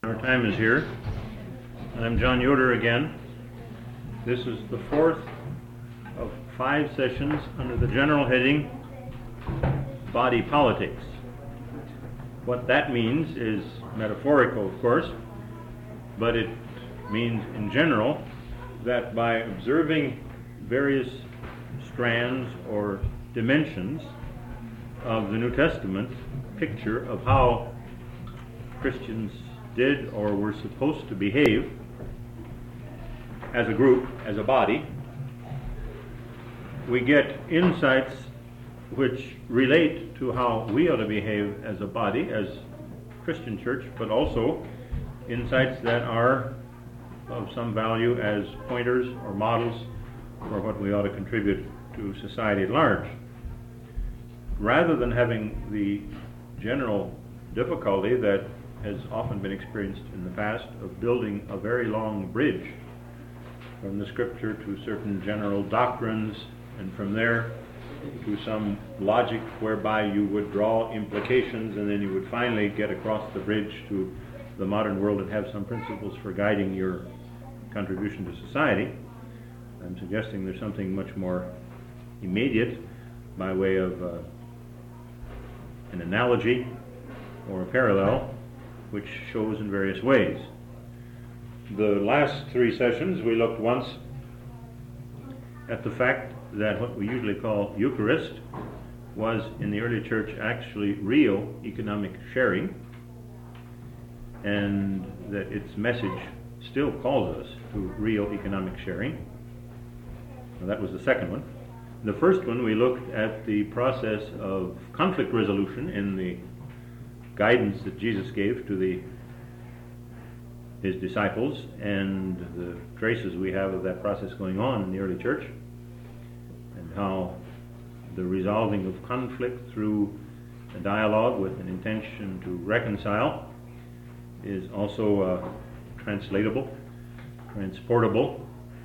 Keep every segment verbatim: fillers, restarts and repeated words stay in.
Our time is here. I'm John Yoder again. This is the fourth of five sessions under the general heading, Body Politics. What that means is metaphorical, of course, but it means in general that by observing various strands or dimensions of the New Testament picture of how Christians did or were supposed to behave as a group, as a body, we get insights which relate to how we ought to behave as a body, as Christian church, but also insights that are of some value as pointers or models for what we ought to contribute to society at large. Rather than having the general difficulty that has often been experienced in the past of building a very long bridge from the scripture to certain general doctrines, and from there to some logic whereby you would draw implications and then you would finally get across the bridge to the modern world and have some principles for guiding your contribution to society. I'm suggesting there's something much more immediate by way of uh, an analogy or a parallel which shows in various ways. The last three sessions we looked once at the fact that what we usually call Eucharist was in the early church actually real economic sharing, and that its message still calls us to real economic sharing. Now, that was the second one. The first one, we looked at the process of conflict resolution in the guidance that Jesus gave to the his disciples, and the traces we have of that process going on in the early church, and how the resolving of conflict through a dialogue with an intention to reconcile is also uh, translatable, transportable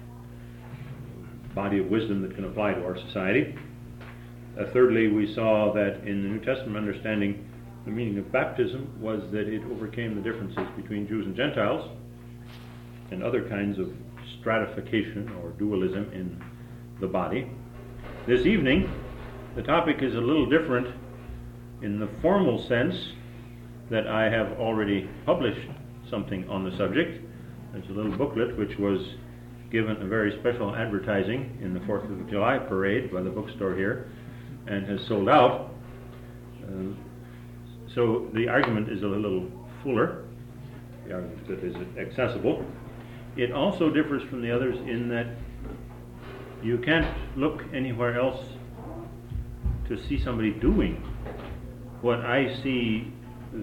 body of wisdom that can apply to our society. Uh, thirdly, we saw that in the New Testament understanding, the meaning of baptism was that it overcame the differences between Jews and Gentiles and other kinds of stratification or dualism in the body. This evening, the topic is a little different in the formal sense that I have already published something on the subject. There's a little booklet which was given a very special advertising in the fourth of July parade by the bookstore here and has sold out. Uh, So the argument is a little fuller, the argument that is accessible. It also differs from the others in that you can't look anywhere else to see somebody doing what I see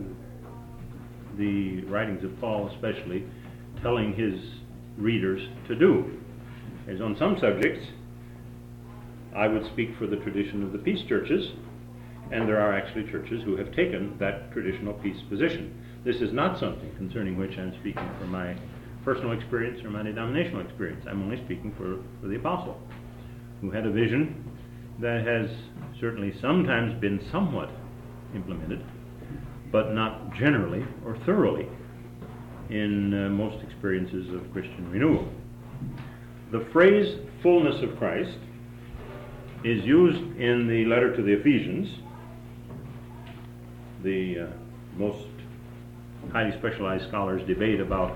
the writings of Paul especially telling his readers to do. As on some subjects, I would speak for the tradition of the peace churches, and there are actually churches who have taken that traditional peace position. This is not something concerning which I'm speaking for my personal experience or my denominational experience. I'm only speaking for, for the apostle, who had a vision that has certainly sometimes been somewhat implemented, but not generally or thoroughly in uh, most experiences of Christian renewal. The phrase fullness of Christ is used in the letter to the Ephesians. The uh, most highly specialized scholars debate about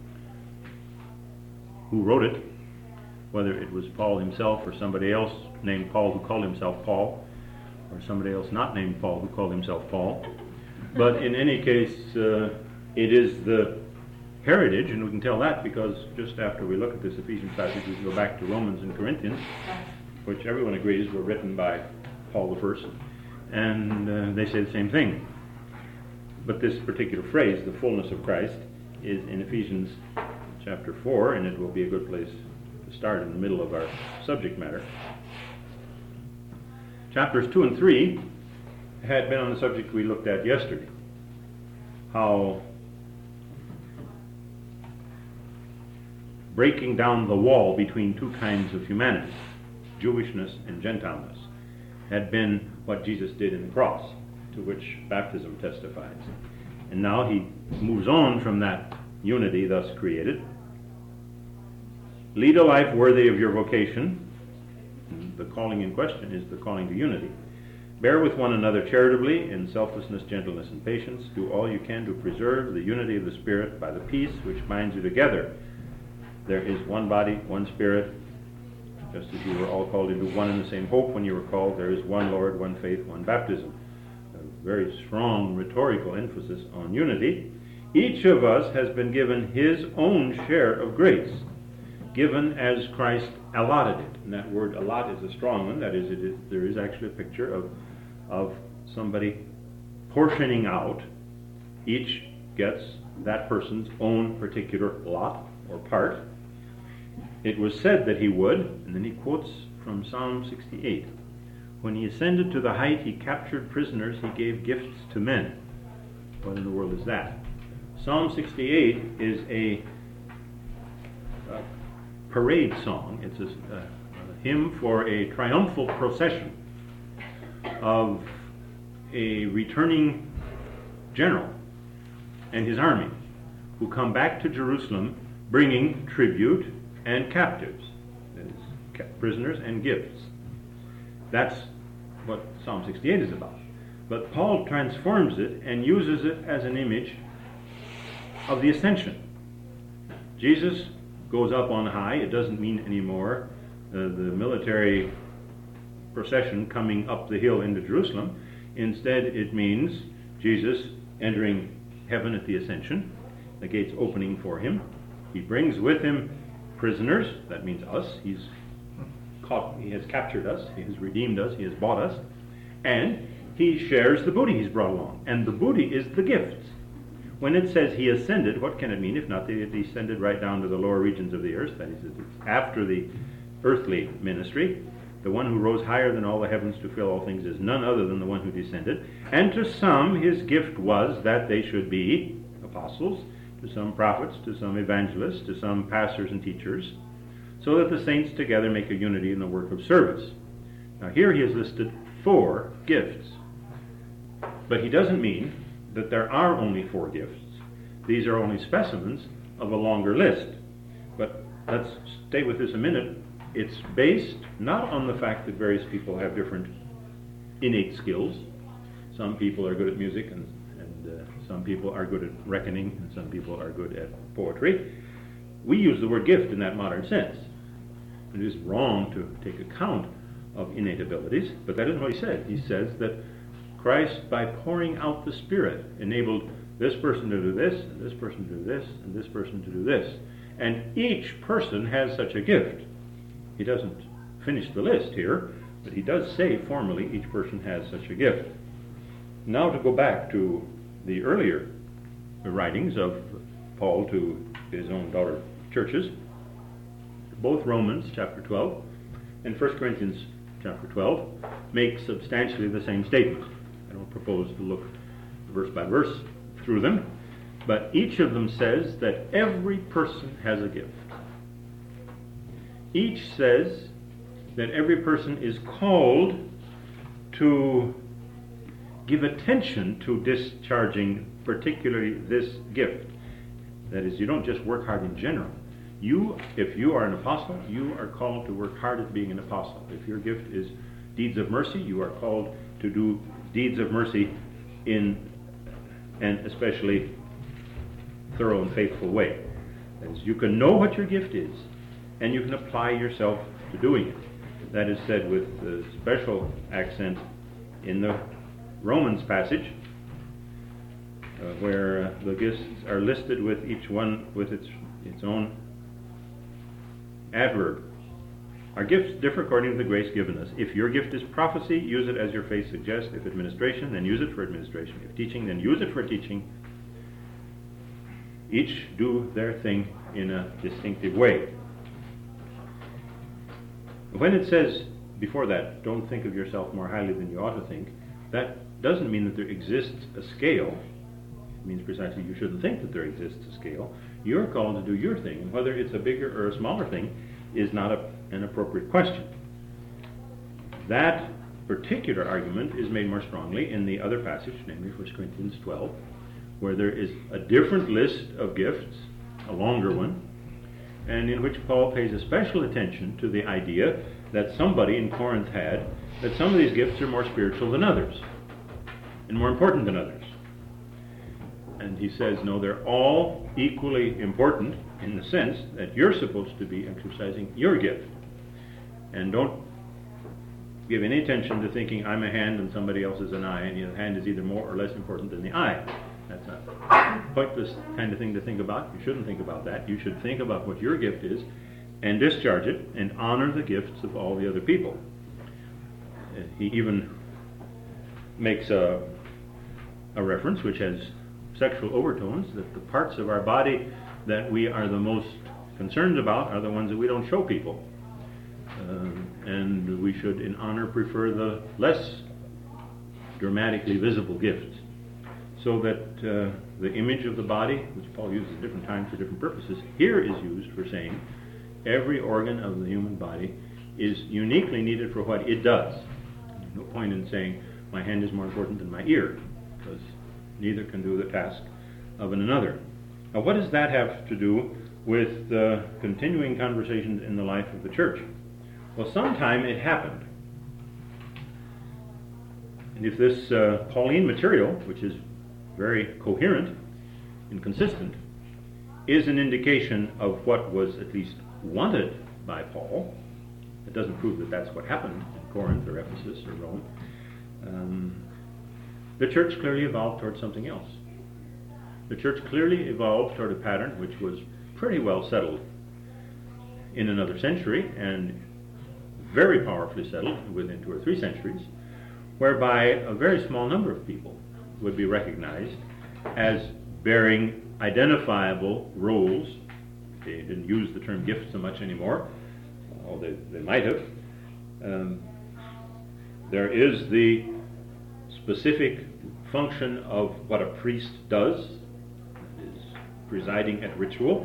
who wrote it, whether it was Paul himself or somebody else named Paul who called himself Paul, or somebody else not named Paul who called himself Paul. But in any case, uh, it is the heritage, and we can tell that because just after we look at this Ephesians passage, we can go back to Romans and Corinthians, which everyone agrees were written by Paul the First, and uh, they say the same thing. But this particular phrase, the fullness of Christ, is in Ephesians chapter four, and it will be a good place to start in the middle of our subject matter. Chapters two and three had been on the subject we looked at yesterday, how breaking down the wall between two kinds of humanity, Jewishness and Gentileness, had been what Jesus did in the cross, to which baptism testifies. And now he moves on from that unity thus created. Lead a life worthy of your vocation. And the calling in question is the calling to unity. Bear with one another charitably in selflessness, gentleness, and patience. Do all you can to preserve the unity of the Spirit by the peace which binds you together. There is one body, one Spirit, just as you were all called into one and the same hope when you were called. There is one Lord, one faith, one baptism. A very strong rhetorical emphasis on unity. Each of us has been given his own share of grace, given as Christ allotted it. And that word allot is a strong one. That is, it is there is actually a picture of, of somebody portioning out. Each gets that person's own particular lot or part. It was said that he would, and then he quotes from Psalm sixty-eight. When he ascended to the height, he captured prisoners, he gave gifts to men. What in the world is that? Psalm sixty-eight is a, a parade song. It's a, a, a hymn for a triumphal procession of a returning general and his army who come back to Jerusalem bringing tribute and captives, that is, prisoners and gifts. That's what Psalm sixty-eight is about. But Paul transforms it and uses it as an image of the ascension. Jesus goes up on high. It doesn't mean anymore uh, the military procession coming up the hill into Jerusalem. Instead, it means Jesus entering heaven at the ascension, the gates opening for him. He brings with him prisoners, that means us. He's caught, he has captured us, he has redeemed us, he has bought us, and he shares the booty he's brought along. And the booty is the gifts. When it says he ascended, what can it mean if not that he descended right down to the lower regions of the earth? That is, it's after the earthly ministry. The one who rose higher than all the heavens to fill all things is none other than the one who descended. And to some his gift was that they should be apostles, to some prophets, to some evangelists, to some pastors and teachers, so that the saints together make a unity in the work of service. Now here he has listed four gifts. But he doesn't mean that there are only four gifts. These are only specimens of a longer list. But let's stay with this a minute. It's based not on the fact that various people have different innate skills. Some people are good at music, and, and uh, some people are good at reckoning, and some people are good at poetry. We use the word gift in that modern sense. It is wrong to take account of innate abilities, but that isn't what he said. He says that Christ, by pouring out the Spirit, enabled this person to do this, and this person to do this, and this person to do this. And each person has such a gift. He doesn't finish the list here, but he does say formally each person has such a gift. Now to go back to the earlier writings of Paul to his own daughter churches, both Romans chapter twelve and First Corinthians chapter twelve make substantially the same statement. I don't propose to look verse by verse through them, but each of them says that every person has a gift. Each says that every person is called to give attention to discharging particularly this gift. That is, you don't just work hard in general. You, if you are an apostle, you are called to work hard at being an apostle. If your gift is deeds of mercy, you are called to do deeds of mercy in an especially thorough and faithful way. That is, you can know what your gift is, and you can apply yourself to doing it. That is said with the special accent in the Romans passage, uh, where uh, the gifts are listed with each one with its its own adverb. Our gifts differ according to the grace given us. If your gift is prophecy, use it as your faith suggests. If administration, then use it for administration. If teaching, then use it for teaching. Each do their thing in a distinctive way. When it says before that, don't think of yourself more highly than you ought to think, that doesn't mean that there exists a scale. It means precisely you shouldn't think that there exists a scale. You're called to do your thing, and whether it's a bigger or a smaller thing is not a, an appropriate question. That particular argument is made more strongly in the other passage, namely First Corinthians twelve, where there is a different list of gifts, a longer one, and in which Paul pays a special attention to the idea that somebody in Corinth had, that some of these gifts are more spiritual than others, and more important than others. And he says, no, they're all equally important in the sense that you're supposed to be exercising your gift. And don't give any attention to thinking I'm a hand and somebody else is an eye, and the hand is either more or less important than the eye. That's a pointless kind of thing to think about. You shouldn't think about that. You should think about what your gift is and discharge it and honor the gifts of all the other people. He even makes a, a reference which has sexual overtones, that the parts of our body that we are the most concerned about are the ones that we don't show people. Um, and we should, in honor, prefer the less dramatically visible gifts. So that uh, the image of the body, which Paul uses at different times for different purposes, here is used for saying every organ of the human body is uniquely needed for what it does. There's no point in saying my hand is more important than my ear, because neither can do the task of another. Now, what does that have to do with uh, continuing conversations in the life of the church? Well, sometime it happened. And if this uh, Pauline material, which is very coherent and consistent, is an indication of what was at least wanted by Paul, it doesn't prove that that's what happened in Corinth or Ephesus or Rome. Um, the church clearly evolved towards something else. The church clearly evolved toward a pattern which was pretty well settled in another century, and very powerfully settled within two or three centuries, whereby a very small number of people would be recognized as bearing identifiable roles. They didn't use the term gift so much anymore, although they, they might have. Um, there is the specific function of what a priest does, is presiding at ritual,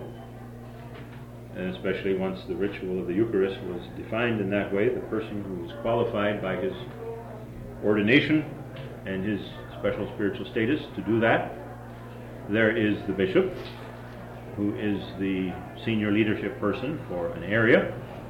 and especially once the ritual of the Eucharist was defined in that way, the person who was qualified by his ordination and his special spiritual status to do that. There is the bishop, who is the senior leadership person for an area.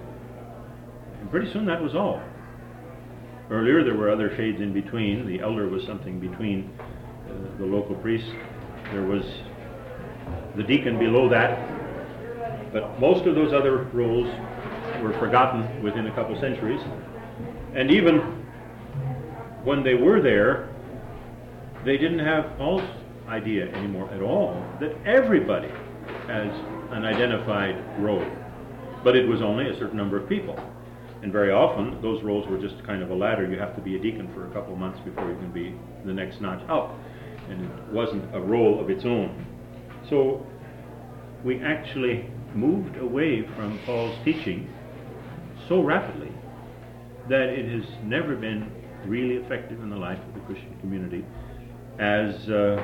And pretty soon that was all. Earlier there were other shades in between. The elder was something between uh, the local priest. There was the deacon below that. But most of those other roles were forgotten within a couple centuries. And even when they were there, they didn't have Paul's idea anymore at all that everybody has an identified role. But it was only a certain number of people. And very often those roles were just kind of a ladder. You have to be a deacon for a couple of months before you can be the next notch up. And it wasn't a role of its own. So we actually moved away from Paul's teaching so rapidly that it has never been really effective in the life of the Christian community as uh,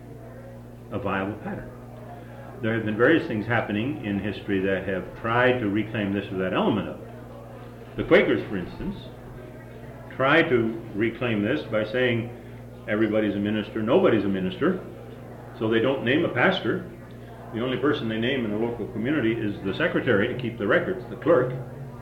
a viable pattern. There have been various things happening in history that have tried to reclaim this or that element of it. The Quakers, for instance, tried to reclaim this by saying everybody's a minister, nobody's a minister, so they don't name a pastor. The only person they name in the local community is the secretary to keep the records, the clerk.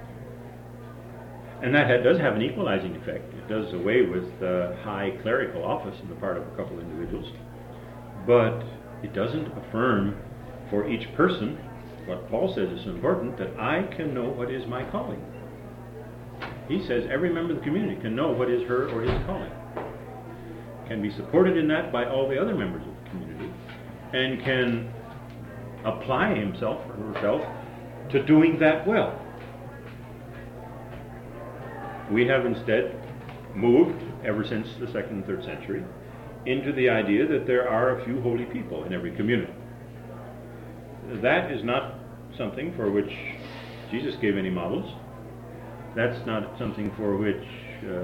And that ha- does have an equalizing effect. It does away with the high clerical office on the part of a couple of individuals. But it doesn't affirm for each person what Paul says is so important, that I can know what is my calling. He says every member of the community can know what is her or his calling, can be supported in that by all the other members of the community, and can apply himself or herself to doing that well. We have instead moved, ever since the second and third century, into the idea that there are a few holy people in every community. That is not something for which Jesus gave any models. That's not something for which uh,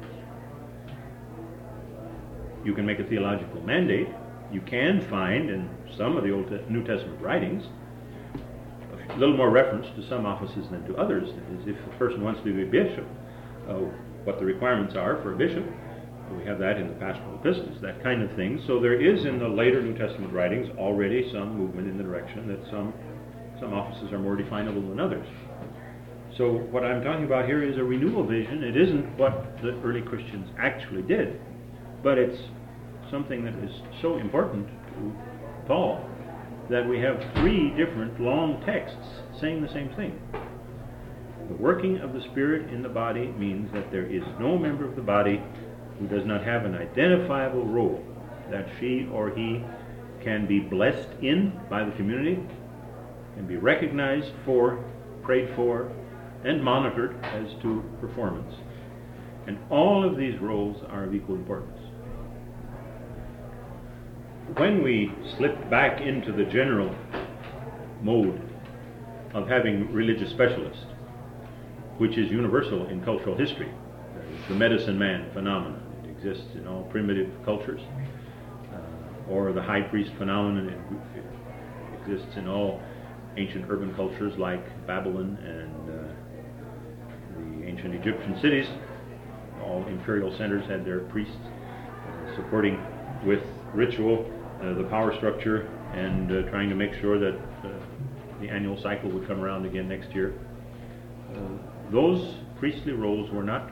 you can make a theological mandate. You can find in some of the Old Te- New Testament writings a little more reference to some offices than to others. That is, if a person wants to be a bishop, uh, what the requirements are for a bishop, We have that in the pastoral epistles, that kind of thing. So there is in the later New Testament writings already some movement in the direction that some some offices are more definable than others. So what I'm talking about here is a renewal vision. It isn't what the early Christians actually did, but it's something that is so important to Paul that we have three different long texts saying the same thing. The working of the Spirit in the body means that there is no member of the body who does not have an identifiable role that she or he can be blessed in by the community, can be recognized for, prayed for, and monitored as to performance. And all of these roles are of equal importance. When we slip back into the general mode of having religious specialists, which is universal in cultural history, the medicine man phenomenon, it exists in all primitive cultures, uh, or the high priest phenomenon, it, it exists in all ancient urban cultures like Babylon and uh, the ancient Egyptian cities. All imperial centers had their priests uh, supporting with ritual uh, the power structure and uh, trying to make sure that uh, the annual cycle would come around again next year. Uh, those priestly roles were not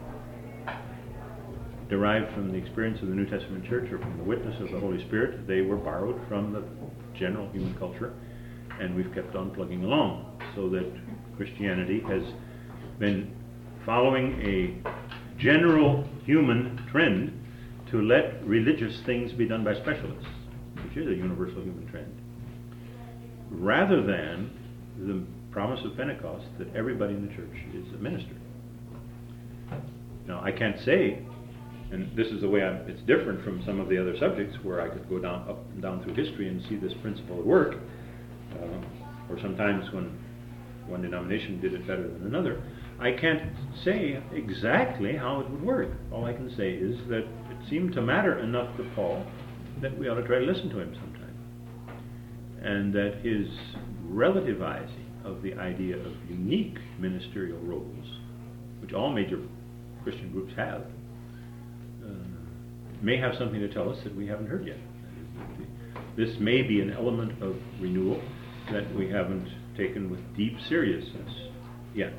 derived from the experience of the New Testament church or from the witness of the Holy Spirit. They were borrowed from the general human culture, and we've kept on plugging along, so that Christianity has been following a general human trend to let religious things be done by specialists, which is a universal human trend, rather than the promise of Pentecost that everybody in the church is a minister. Now, I can't say, and this is the way I'm, it's different from some of the other subjects where I could go down up and down through history and see this principle at work, uh, or sometimes when one denomination did it better than another. I can't say exactly how it would work. All I can say is that it seemed to matter enough to Paul that we ought to try to listen to him sometime, and that his relativizing of the idea of unique ministerial roles, which all major Christian groups have, uh, may have something to tell us that we haven't heard yet. This may be an element of renewal that we haven't taken with deep seriousness yet.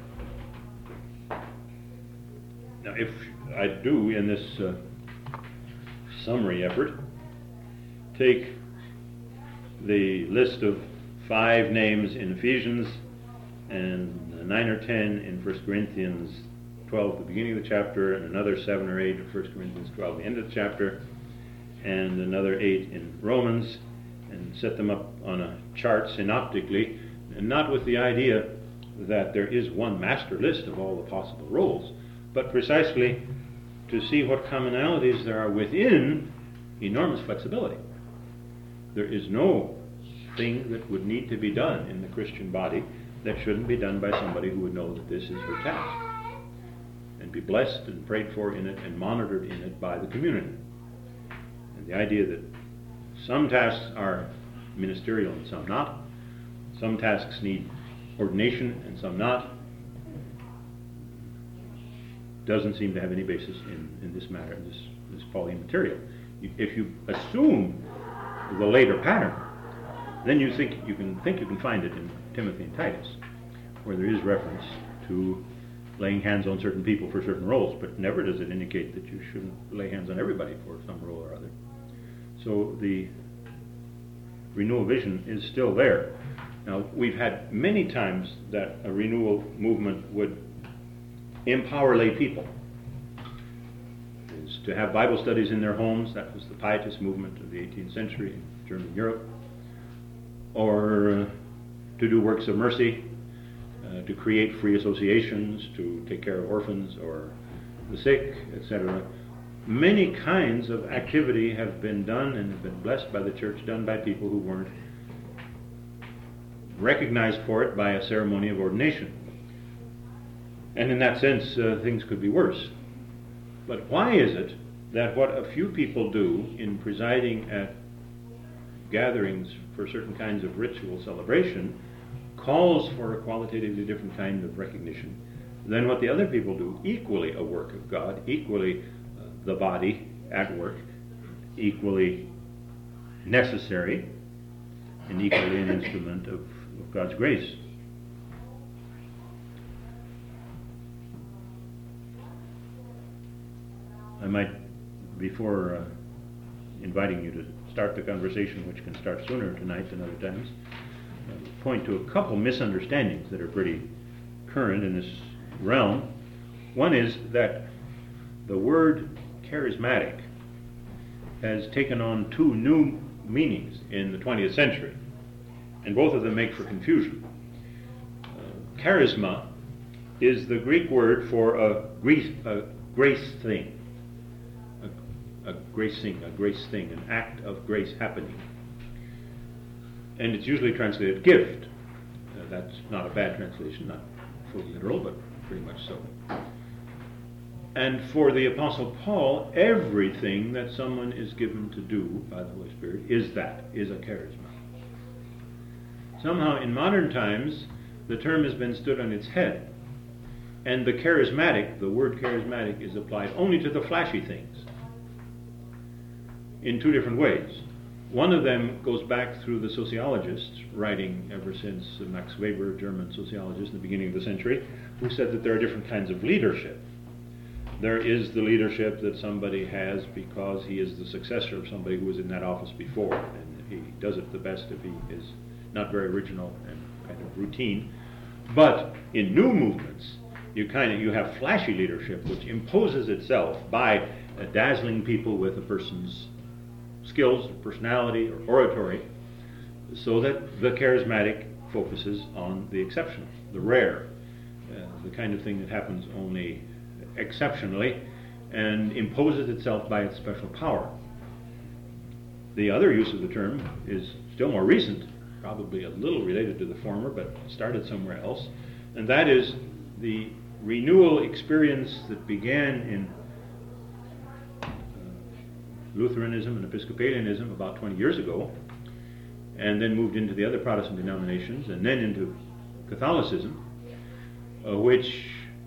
Now, if I do, in this uh, summary effort, take the list of five names in Ephesians and nine or ten in First Corinthians twelve, the beginning of the chapter, and another seven or eight in First Corinthians twelve, the end of the chapter, and another eight in Romans, and set them up on a chart synoptically, and not with the idea that there is one master list of all the possible roles, but precisely to see what commonalities there are within enormous flexibility. There is no thing that would need to be done in the Christian body that shouldn't be done by somebody who would know that this is her task, and be blessed and prayed for in it and monitored in it by the community. And the idea that some tasks are ministerial and some not, some tasks need ordination and some not, doesn't seem to have any basis in, in this matter, in this, this Pauline material. If you assume the later pattern, then you think you can think you can find it in Timothy and Titus, where there is reference to laying hands on certain people for certain roles, but never does it indicate that you shouldn't lay hands on everybody for some role or other. So the renewal vision is still there. Now, we've had many times that a renewal movement would empower lay people. Is to have Bible studies in their homes. That was the Pietist movement of the eighteenth century in German Europe. Or uh, to do works of mercy, uh, to create free associations, to take care of orphans or the sick, et cetera. Many kinds of activity have been done and have been blessed by the church, done by people who weren't recognized for it by a ceremony of ordination. And in that sense, uh, things could be worse. But why is it that what a few people do in presiding at gatherings for certain kinds of ritual celebration calls for a qualitatively different kind of recognition than what the other people do, equally a work of God, equally uh, the body at work, equally necessary and equally an instrument of, of God's grace. I might, before uh, inviting you to start the conversation, which can start sooner tonight than other times, uh, point to a couple misunderstandings that are pretty current in this realm. One is that the word charismatic has taken on two new meanings in the twentieth century, and both of them make for confusion. Uh, charisma is the Greek word for a grace, a grace thing, a, a grace thing, a grace thing, an act of grace happening. And it's usually translated gift. Uh, that's not a bad translation, not fully literal, but pretty much so. And for the Apostle Paul, everything that someone is given to do by the Holy Spirit is that, is a charisma. Somehow in modern times, the term has been stood on its head, and the charismatic, the word charismatic, is applied only to the flashy things in two different ways. One of them goes back through the sociologists, writing ever since Max Weber, German sociologist in the beginning of the century, who said that there are different kinds of leadership. There is the leadership that somebody has because he is the successor of somebody who was in that office before, and he does it the best if he is not very original and kind of routine. But in new movements, you kind of you have flashy leadership, which imposes itself by uh, dazzling people with a person's skills, or personality, or oratory, so that the charismatic focuses on the exceptional, the rare, uh, the kind of thing that happens only exceptionally and imposes itself by its special power. The other use of the term is still more recent, probably a little related to the former, but started somewhere else, and that is the renewal experience that began in uh, Lutheranism and Episcopalianism about twenty years ago, and then moved into the other Protestant denominations, and then into Catholicism, uh, which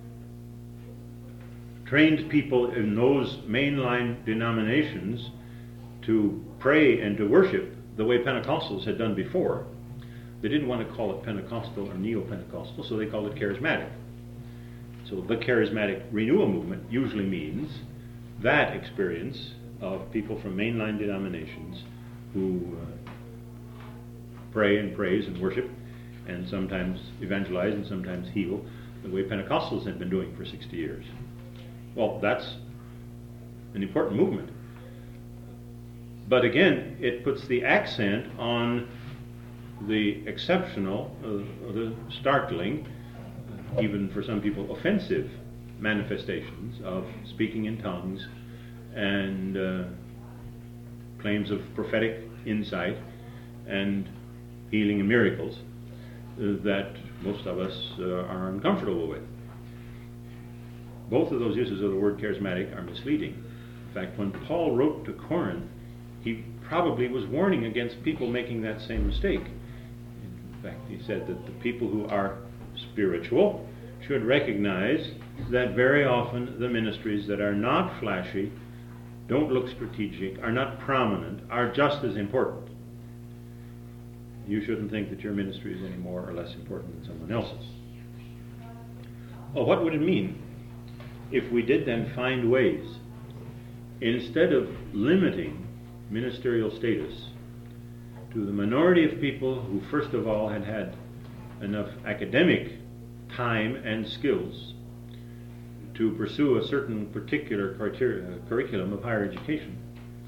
trained people in those mainline denominations to pray and to worship the way Pentecostals had done before. They didn't want to call it Pentecostal or Neo-Pentecostal, so they called it charismatic. So the charismatic renewal movement usually means that experience of people from mainline denominations who uh, pray and praise and worship and sometimes evangelize and sometimes heal the way Pentecostals had been doing for sixty years. Well, that's an important movement. But again, it puts the accent on the exceptional, uh, the startling, uh, even for some people offensive manifestations of speaking in tongues and uh, claims of prophetic insight and healing and miracles uh, that most of us uh, are uncomfortable with. Both of those uses of the word charismatic are misleading. In fact, when Paul wrote to Corinth, he probably was warning against people making that same mistake. In fact, he said that the people who are spiritual should recognize that very often the ministries that are not flashy, don't look strategic, are not prominent, are just as important. You shouldn't think that your ministry is any more or less important than someone else's. Well, what would it mean if we did then find ways, instead of limiting ministerial status to the minority of people who first of all had had enough academic time and skills to pursue a certain particular criteria, curriculum of higher education,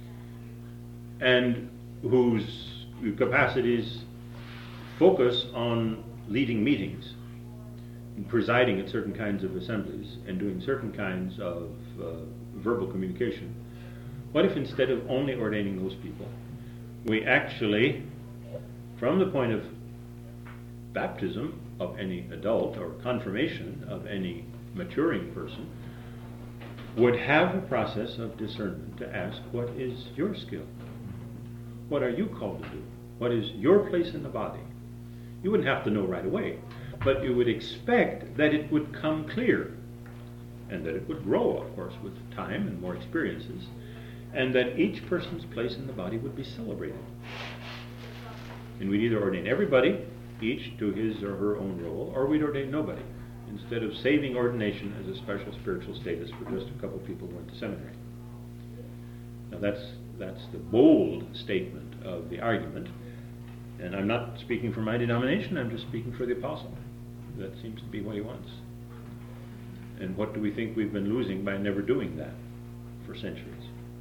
and whose capacities focus on leading meetings, and presiding at certain kinds of assemblies, and doing certain kinds of uh, verbal communication. What if instead of only ordaining those people, we actually, from the point of baptism of any adult or confirmation of any maturing person, would have a process of discernment to ask, what is your skill? What are you called to do? What is your place in the body? You wouldn't have to know right away, but you would expect that it would come clear and that it would grow, of course, with time and more experiences, and that each person's place in the body would be celebrated. And we'd either ordain everybody, each to his or her own role, or we'd ordain nobody, instead of saving ordination as a special spiritual status for just a couple people who went to seminary. Now that's that's the bold statement of the argument, and I'm not speaking for my denomination, I'm just speaking for the apostle. That seems to be what he wants. And what do we think we've been losing by never doing that for centuries?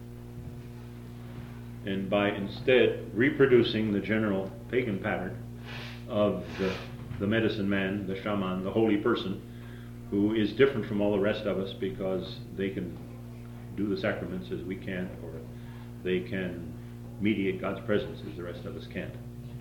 And by instead reproducing the general pagan pattern of the, the medicine man, the shaman, the holy person, who is different from all the rest of us because they can do the sacraments as we can't, or they can mediate God's presence as the rest of us can't.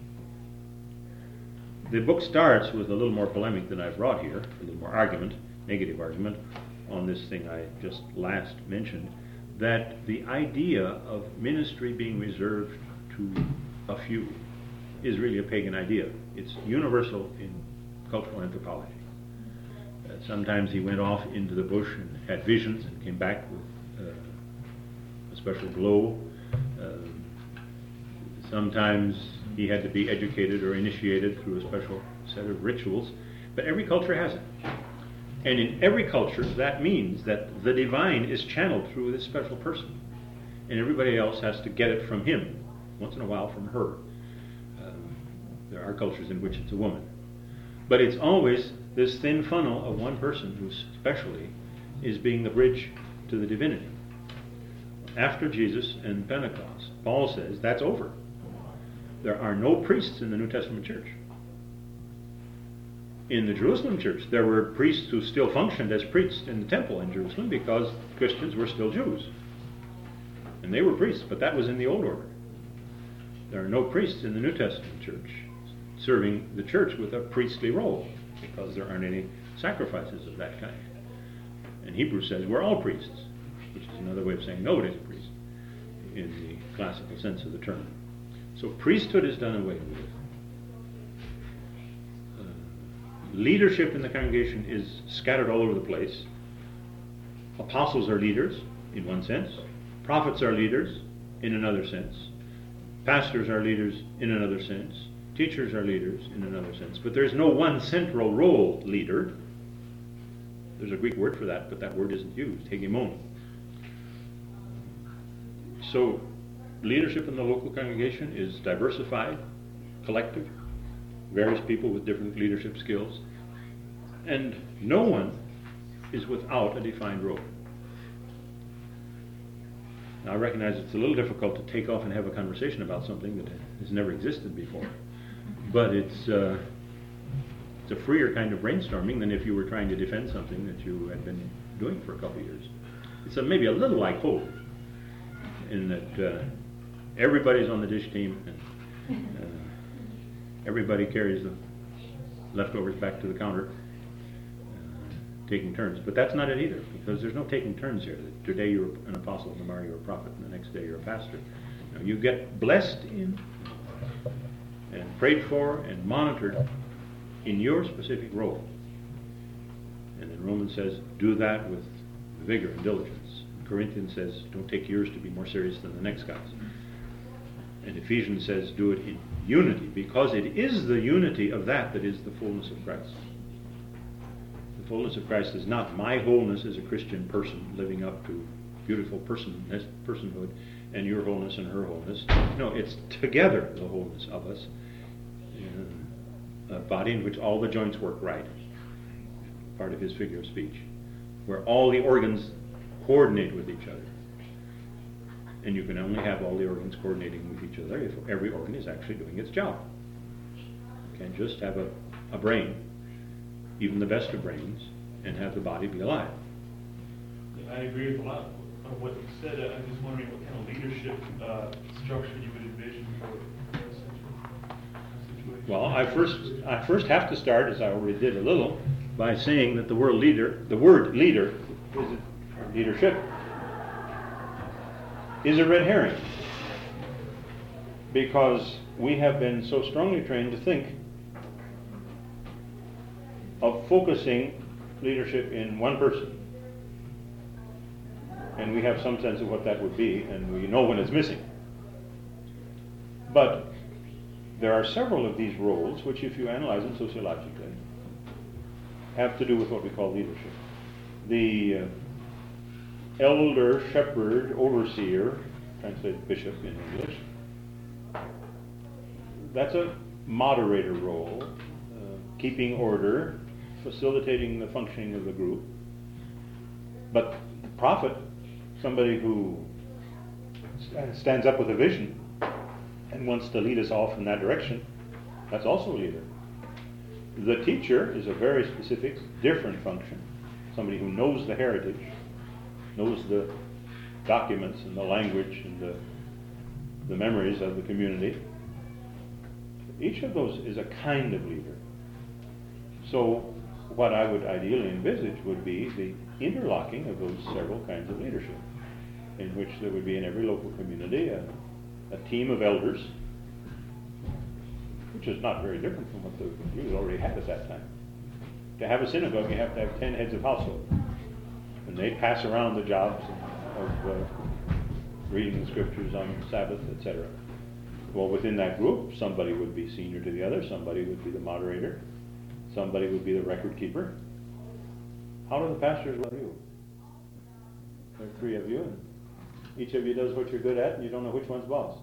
The book starts with a little more polemic than I've brought here, a little more argument, negative argument, on this thing I just last mentioned, that the idea of ministry being reserved to a few is really a pagan idea. It's universal in cultural anthropology. Uh, sometimes he went off into the bush and had visions and came back with uh, a special glow. Uh, sometimes he had to be educated or initiated through a special set of rituals. But every culture has it. And in every culture, that means that the divine is channeled through this special person. And everybody else has to get it from him, once in a while from her. Um, there are cultures in which it's a woman. But it's always this thin funnel of one person who specially is being the bridge to the divinity. After Jesus and Pentecost, Paul says that's over. There are no priests in the New Testament church. In the Jerusalem church, there were priests who still functioned as priests in the temple in Jerusalem because Christians were still Jews. And they were priests, but that was in the old order. There are no priests in the New Testament church serving the church with a priestly role because there aren't any sacrifices of that kind. And Hebrews says we're all priests, which is another way of saying nobody's a priest in the classical sense of the term. So priesthood is done away with. Leadership in the congregation is scattered all over the place. Apostles are leaders, in one sense. Prophets are leaders, in another sense. Pastors are leaders, in another sense. Teachers are leaders, in another sense. But there's no one central role leader. There's a Greek word for that, but that word isn't used, hegemon. So, leadership in the local congregation is diversified, collective, various people with different leadership skills, and no one is without a defined role. Now, I recognize it's a little difficult to take off and have a conversation about something that has never existed before, but it's uh, it's a freer kind of brainstorming than if you were trying to defend something that you had been doing for a couple of years. It's a, maybe a little like hope, in that uh, everybody's on the dish team, and uh, everybody carries the leftovers back to the counter, uh, taking turns. But that's not it either, because there's no taking turns here. Today you're an apostle, tomorrow you're a prophet, and the next day you're a pastor. You know, you get blessed in and prayed for and monitored in your specific role. And then Romans says, do that with vigor and diligence. Corinthians says, don't take yours to be more serious than the next guy's. And Ephesians says, do it in unity, because it is the unity of that that is the fullness of Christ. The fullness of Christ is not my wholeness as a Christian person living up to beautiful person, personhood, and your wholeness and her wholeness. No, it's together the wholeness of us, in a body in which all the joints work right, part of his figure of speech, where all the organs coordinate with each other. And you can only have all the organs coordinating with each other if every organ is actually doing its job. You can't just have a, a brain, even the best of brains, and have the body be alive. I agree with a lot of what you said. I'm just wondering what kind of leadership uh, structure you would envision for this situation. Well, I first I first have to start, as I already did a little, by saying that the word leader, the word leader, is leadership, is a red herring, because we have been so strongly trained to think of focusing leadership in one person, and we have some sense of what that would be, and we know when it's missing. But there are several of these roles which, if you analyze them sociologically, have to do with what we call leadership. The uh, elder, shepherd, overseer, translated bishop in English, that's a moderator role, uh, keeping order, facilitating the functioning of the group. But the prophet, somebody who stands up with a vision and wants to lead us off in that direction, that's also a leader. The teacher is a very specific, different function. Somebody who knows the heritage, knows the documents and the language and the, the memories of the community. Each of those is a kind of leader. So what I would ideally envisage would be the interlocking of those several kinds of leadership, in which there would be in every local community a, a team of elders, which is not very different from what the Jews already had at that time. To have a synagogue, you have to have ten heads of household, and they pass around the jobs of uh, reading the scriptures on Sabbath, et cetera. Well, within that group, somebody would be senior to the other, somebody would be the moderator, somebody would be the record keeper. How do the pastors love you? There are three of you, and each of you does what you're good at, and you don't know which one's boss.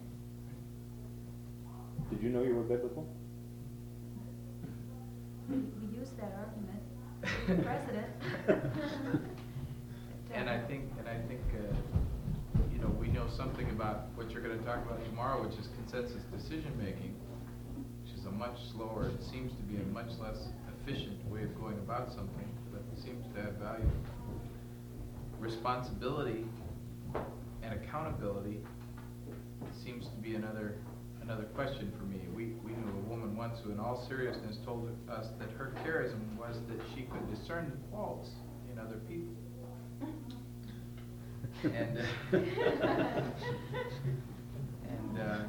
Did you know you were biblical? We, we use that argument with the president. And I think, and I think, uh, you know, we know something about what you're going to talk about tomorrow, which is consensus decision making, which is a much slower, it seems to be a much less efficient way of going about something, but it seems to have value. Responsibility and accountability seems to be another another question for me. We we knew a woman once who, in all seriousness, told us that her charism was that she could discern the faults in other people. And uh, and uh,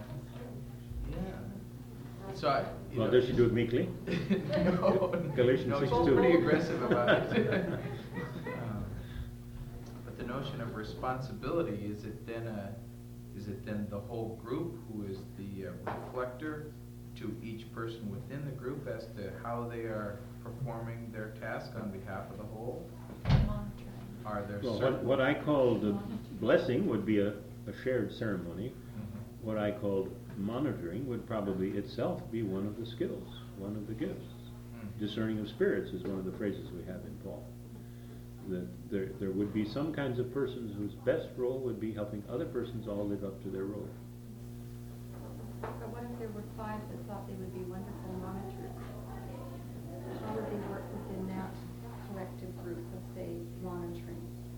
yeah. So I, you well, know, does she do it meekly? no, Galatians no, six she's two. pretty aggressive about it. um, but the notion of responsibility, is it then a Is it then the whole group who is the uh, reflector to each person within the group as to how they are performing their task on behalf of the whole? Are there Well, certain... what, what I called uh, blessing would be a, a shared ceremony. Mm-hmm. What I called monitoring would probably itself be one of the skills, one of the gifts. Mm. Discerning of spirits is one of the phrases we have in Paul. That there, there would be some kinds of persons whose best role would be helping other persons all live up to their role. But what if there were five that thought they would be wonderful monitors? How would they work within that collective group of, say, monitoring?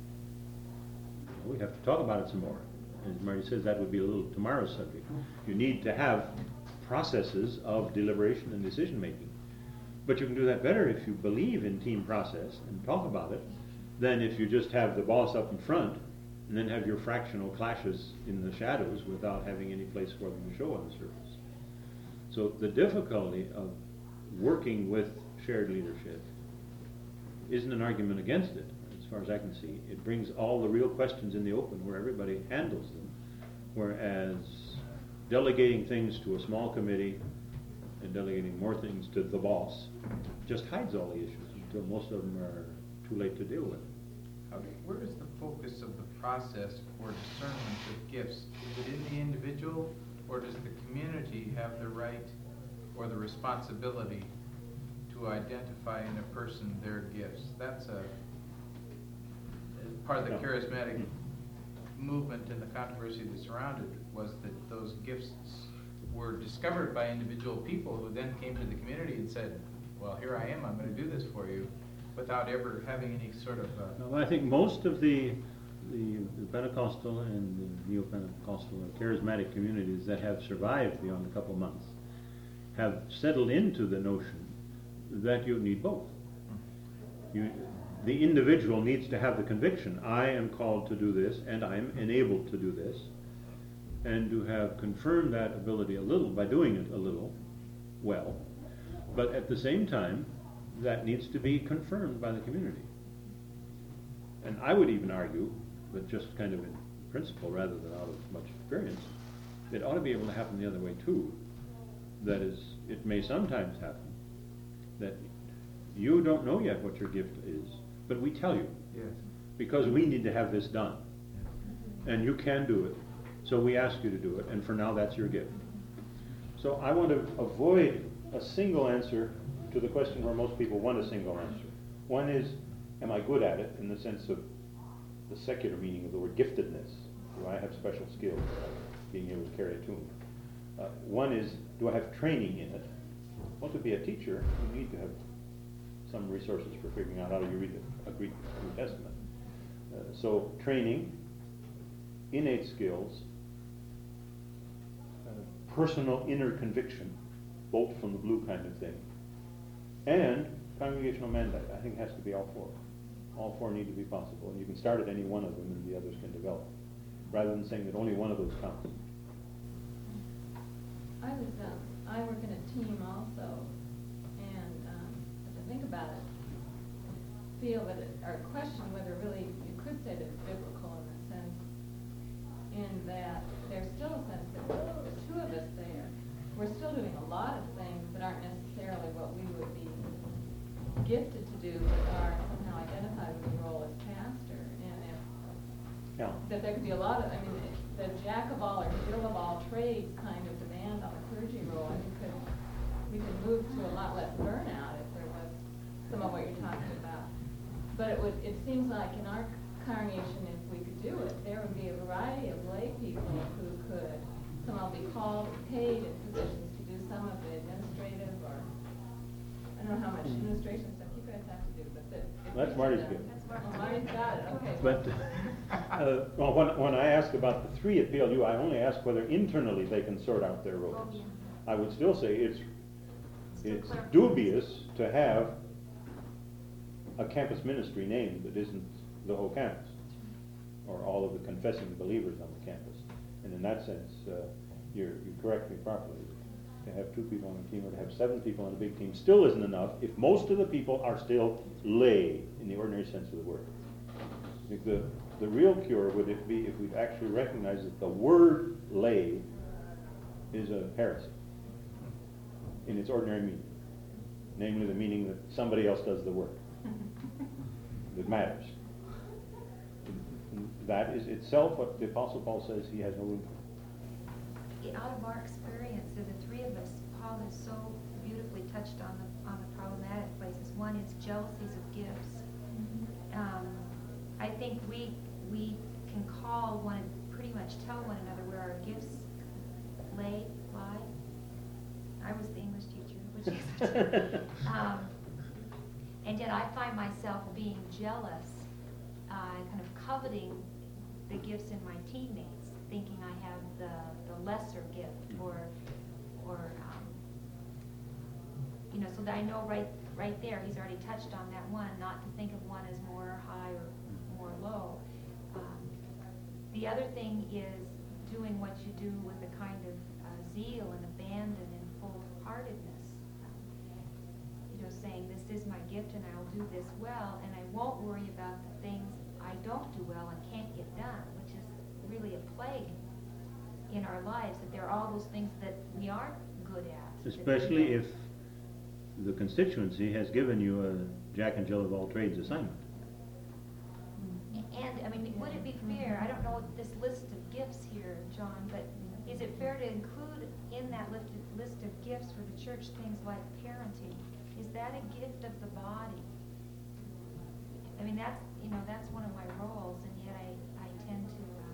We have to talk about it some more. As Marty says, that would be a little tomorrow's subject. You need to have processes of deliberation and decision making. But you can do that better if you believe in team process and talk about it, than if you just have the boss up in front and then have your fractional clashes in the shadows without having any place for them to show on the surface. So the difficulty of working with shared leadership isn't an argument against it, as far as I can see. It brings all the real questions in the open where everybody handles them, whereas delegating things to a small committee and delegating more things to the boss just hides all the issues until most of them are too late to deal with. Okay, where is the focus of the process for discernment of gifts? Is it in the individual, or does the community have the right or the responsibility to identify in a person their gifts? That's a part of the charismatic movement and the controversy that surrounded it, was that those gifts were discovered by individual people who then came to the community and said, well, here I am, I'm going to do this for you, without ever having any sort of... Uh, well, I think most of the, the, the Pentecostal and the Neo-Pentecostal or charismatic communities that have survived beyond a couple months have settled into the notion that you need both. You, the individual needs to have the conviction, I am called to do this, and I am enabled to do this, and to have confirmed that ability a little by doing it a little well. But at the same time, that needs to be confirmed by the community. And I would even argue but just kind of in principle rather than out of much experience, it ought to be able to happen the other way too. That is, it may sometimes happen that you don't know yet what your gift is, but we tell you. Yes. Because we need to have this done. And you can do it. So we ask you to do it, and for now that's your gift. So I want to avoid a single answer to the question where most people want a single answer. One is, am I good at it, in the sense of the secular meaning of the word giftedness? Do I have special skills, like being able to carry a tune? Uh, one is, do I have training in it? Well, to be a teacher, you need to have some resources for figuring out how you read a Greek New Testament. Uh, so training, innate skills, uh, personal inner conviction, bolt from the blue kind of thing, and congregational mandate. I think it has to be all four. All four need to be possible, and you can start at any one of them and the others can develop, rather than saying that only one of those counts. I was, um, I work in a team also, and, um, as I think about it, feel that, it, or question whether really you could say that it's biblical in the sense, in that there's still a sense that the two of us there, we're still doing a lot of things that aren't necessarily what we would be gifted to do, but are somehow identified with the role as pastor, and if, Yeah. that there could be a lot of, I mean, the jack of all or Jill of all trades kind of demand on the clergy role, and we could, we could move to a lot less burnout if there was some of what you're talking about. But it would, it seems like in our congregation, if we could do it, there would be a variety of lay people who could somehow be called and paid in positions to do some of the administrative, or, I don't know how much administration stuff you guys have to do, but the. if That's we Marty's could, uh, gift. Oh, Marty's got it, okay. But uh, well, when, when I ask about the three at P L U, I only ask whether internally they can sort out their roles. Oh, yeah. I would still say it's Still it's clerical. dubious to have a campus ministry name that isn't the whole campus, or all of the confessing believers on the campus. And in that sense, uh, you're, you correct me properly. To have two people on a team or to have seven people on a big team still isn't enough if most of the people are still lay in the ordinary sense of the word. I think the, the real cure would it be if we'd actually recognize that the word lay is a heresy in its ordinary meaning, namely the meaning that somebody else does the work that matters. That is itself what the Apostle Paul says he has no room for. Out of our experience, of the three of us, Paul has so beautifully touched on the on the problematic places. One is jealousies of gifts. Um, I think we we can call one, pretty much tell one another where our gifts lay, lie. I was the English teacher, which is um, and yet I find myself being jealous, uh, kind of coveting the gifts in my teammates, thinking I have the, the lesser gift, or, or um, you know, so that I know right right there, he's already touched on that one, not to think of one as more high or more low. Um, the other thing is doing what you do with a kind of uh, zeal and abandon and full-heartedness. Um, you know, saying, this is my gift and I'll do this well, and I won't worry about the things I don't do well and can't get done, which is really a plague in our lives, that there are all those things that we aren't good at. Especially if the constituency has given you a Jack and Jill of all trades assignment. And, I mean, would it be fair, I don't know this list of gifts here, John, but is it fair to include in that list list of gifts for the church things like parenting? Is that a gift of the body? I mean, that's, you know, that's one of my roles, and yet I, I tend to um,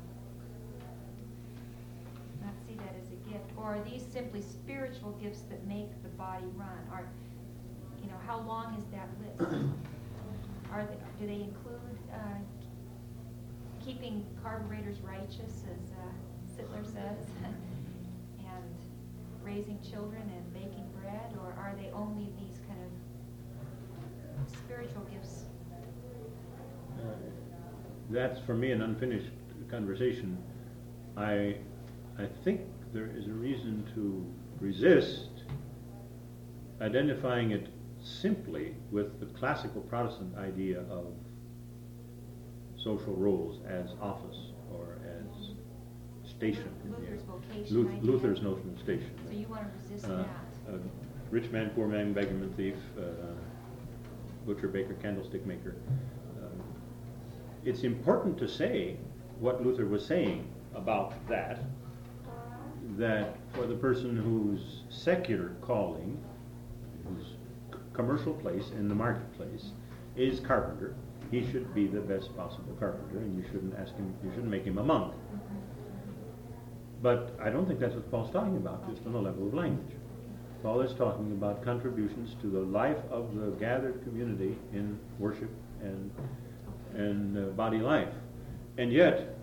not see that as a gift. Or are these simply spiritual gifts that make the body run? Or, you know, how long is that list? Are they, do they include uh, keeping carburetors righteous, as uh, Sittler says, and raising children and baking bread? Or are they only these kind of spiritual gifts? Uh, that's for me an unfinished conversation. I I think there is a reason to resist identifying it simply with the classical Protestant idea of social roles as office or as station. in the Luther's end. vocation Luth- idea. Luther's notion of station. So you want to resist Uh, that? uh, Rich man, poor man, beggarman, thief, uh, butcher, baker, candlestick maker. Uh, It's important to say what Luther was saying about that, that for the person whose secular calling, whose c- commercial place in the marketplace is carpenter, he should be the best possible carpenter, and you shouldn't ask him, you shouldn't make him a monk. But I don't think that's what Paul's talking about, just on the level of language. Paul is talking about contributions to the life of the gathered community in worship and and uh, body life. And yet,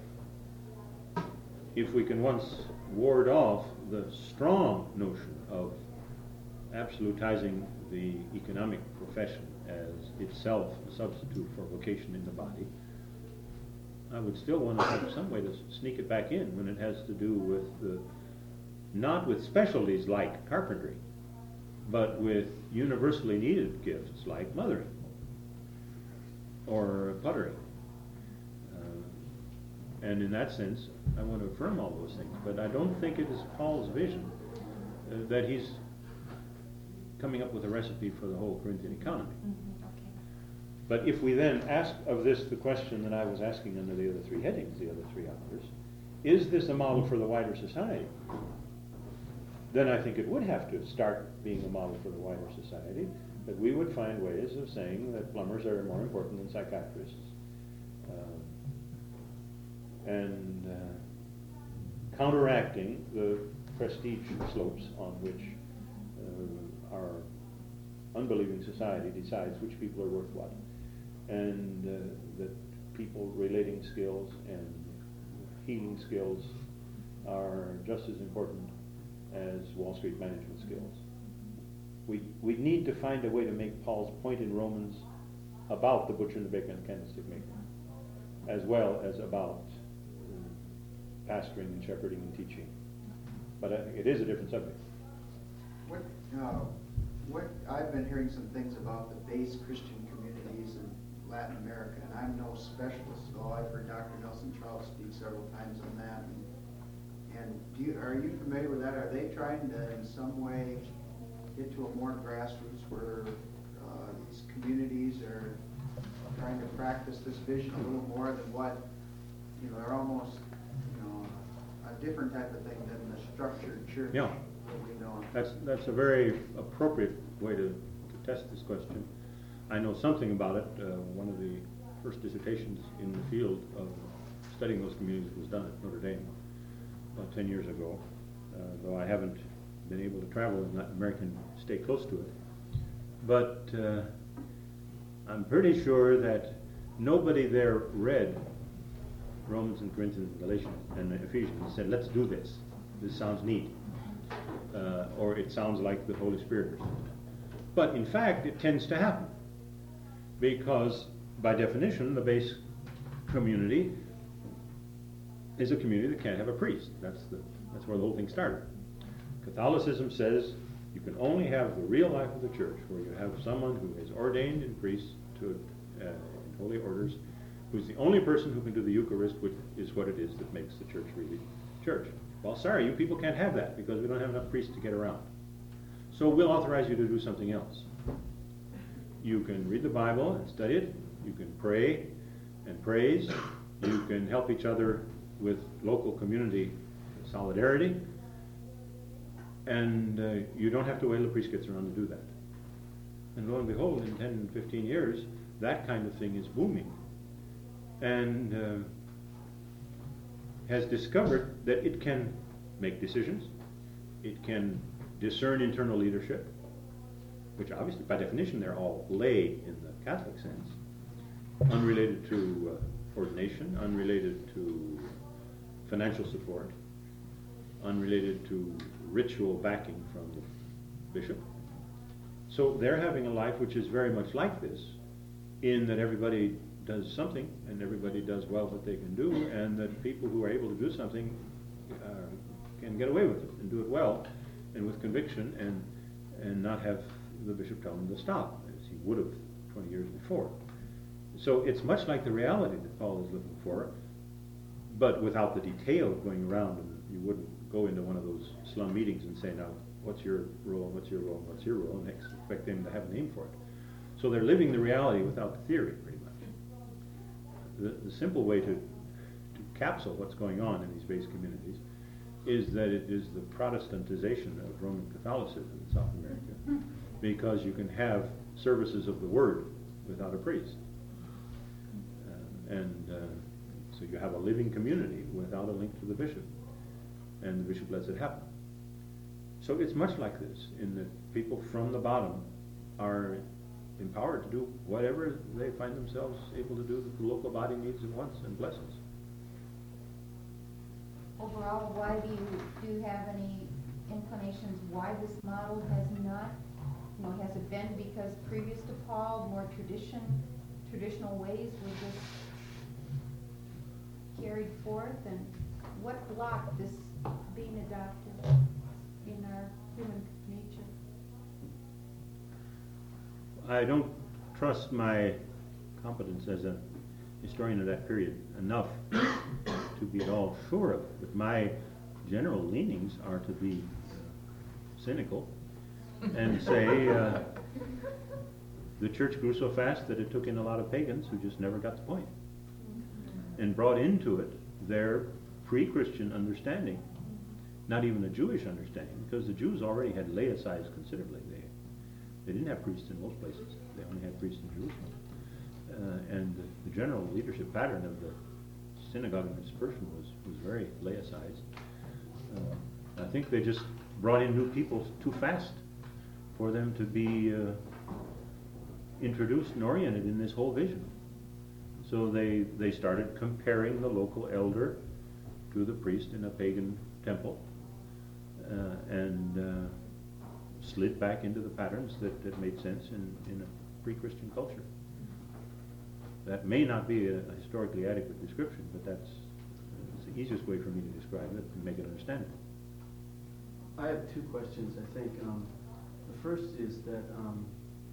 if we can once ward off the strong notion of absolutizing the economic profession as itself a substitute for vocation in the body, I would still want to have some way to sneak it back in when it has to do with the, not with specialties like carpentry, but with universally needed gifts like mothering or pottery. Uh, and in that sense, I want to affirm all those things, but I don't think it is Paul's vision uh, that he's coming up with a recipe for the whole Corinthian economy. Mhm, okay. But if we then ask of this the question that I was asking under the other three headings, the other three authors, is this a model for the wider society? Then I think it would have to start being a model for the wider society, that we would find ways of saying that plumbers are more important than psychiatrists. Uh, and uh, counteracting the prestige slopes on which uh, our unbelieving society decides which people are worth what, and uh, that people relating skills and healing skills are just as important as Wall Street management skills. We we need to find a way to make Paul's point in Romans about the butcher and the baker and the candlestick maker, as well as about uh, pastoring and shepherding and teaching. But I think it is a different subject. What, uh, what, I've been hearing some things about the base Christian communities in Latin America, and I'm no specialist, though I've heard Doctor Nelson Charles speak several times on that. And, and do you, are you familiar with that? Are they trying to, in some way, get to a more grassroots where uh, these communities are trying to practice this vision a little more than what, you know, they're almost, you know, a different type of thing than the structured church Yeah. that we know. That's that's a very appropriate way to, to test this question. I know something about it. Uh, one of the first dissertations in the field of studying those communities was done at Notre Dame about ten years ago, uh, though I haven't been able to travel in Latin America and stay close to it. But uh, I'm pretty sure that nobody there read Romans and Corinthians and Galatians and Ephesians and said, let's do this. This sounds neat. Uh, or it sounds like the Holy Spirit or something. But in fact, it tends to happen. Because by definition, the base community is a community that can't have a priest. That's the that's where the whole thing started. Catholicism says you can only have the real life of the church, where you have someone who is ordained in priests to uh, in holy orders, who's the only person who can do the Eucharist, which is what it is that makes the church really church. Well, sorry, you people can't have that because we don't have enough priests to get around. So we'll authorize you to do something else. You can read the Bible and study it. You can pray and praise. You can help each other with local community solidarity. And uh, you don't have to wait till the priest gets around to do that. And lo and behold, in ten, fifteen years, that kind of thing is booming. And uh, has discovered that it can make decisions. It can discern internal leadership, which obviously, by definition, they're all lay in the Catholic sense, unrelated to uh, ordination, unrelated to financial support, unrelated to ritual backing from the bishop. So they're having a life which is very much like this, in that everybody does something and everybody does well what they can do, and that people who are able to do something uh, can get away with it and do it well and with conviction, and and not have the bishop tell them to stop, as he would have twenty years before. So it's much like the reality that Paul is looking for, but without the detail of going around. And you wouldn't go into one of those slum meetings and say, now, what's your role, what's your role, what's your role, and expect them to have a name for it. So they're living the reality without the theory, pretty much. The, the simple way to, to capsule what's going on in these base communities is that it is the Protestantization of Roman Catholicism in South America, because you can have services of the Word without a priest. Uh, and uh, so you have a living community without a link to the bishop, and the bishop lets it happen. So it's much like this, in that people from the bottom are empowered to do whatever they find themselves able to do that the local body needs and wants and blesses. Overall, why do you, do you have any inclinations why this model has not, you know, has it been because previous to Paul, more tradition, traditional ways were just carried forth, and what blocked this being adopted in our human nature? I don't trust my competence as a historian of that period enough to be at all sure of it, but my general leanings are to be uh, cynical and say uh, the church grew so fast that it took in a lot of pagans who just never got the point, and brought into it their pre-Christian understanding, not even a Jewish understanding, because the Jews already had laicized considerably. They they didn't have priests in most places. They only had priests in Jerusalem. Uh, and the, the general leadership pattern of the synagogue of dispersion was, was very laicized. Uh, I think they just brought in new people too fast for them to be uh, introduced and oriented in this whole vision. So they, they started comparing the local elder to the priest in a pagan temple, uh, and uh, slid back into the patterns that, that made sense in, in a pre-Christian culture. That may not be a, a historically adequate description, but that's, that's the easiest way for me to describe it and make it understandable. I have two questions, I think. Um, the first is that um,